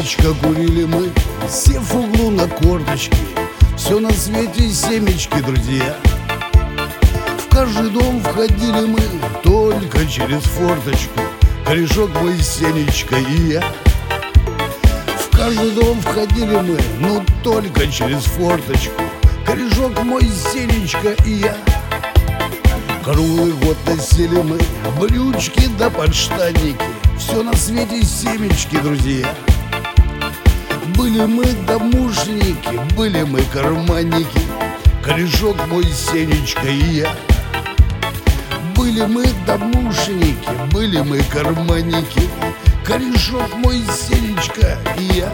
бабочка курили мы, сев в углу на корточки. Все на свете семечки, друзья. В каждый дом входили мы только через форточку. Корешок мой, Сенечка и я. В каждый дом входили мы, но только через форточку. Корешок мой, Сенечка и я. Круглый год носили мы брючки да подштанники. Все на свете семечки, друзья. Были мы домушники, были мы карманники. Корешок мой, Сенечка и я. Были мы домушники, были мы карманники. Корешок мой, Сенечка и я.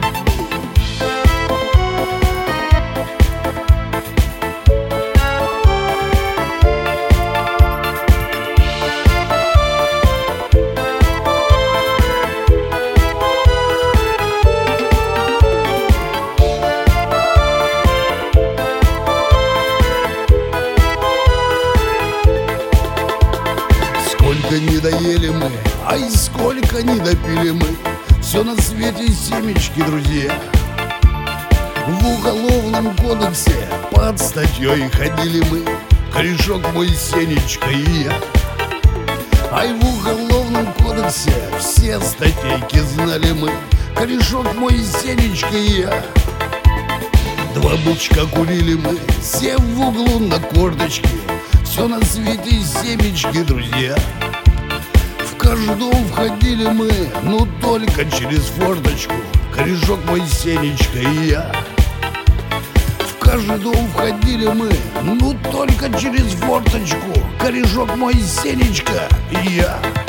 Сколько не доели мы, ай, сколько не допили мы. Все на свете семечки, друзья. В уголовном кодексе под статьей ходили мы. Корешок мой, Сенечка и я. Ай, в уголовном кодексе все статейки знали мы. Корешок мой, Сенечка и я. Два бычка курили мы, сев в углу на корточки. Все на свете семечки, друзья. В каждый дом входили мы, но только через форточку. Корешок мой, Сенечка и я. В каждый дом входили мы, но только через форточку. Корешок мой, Сенечка и я.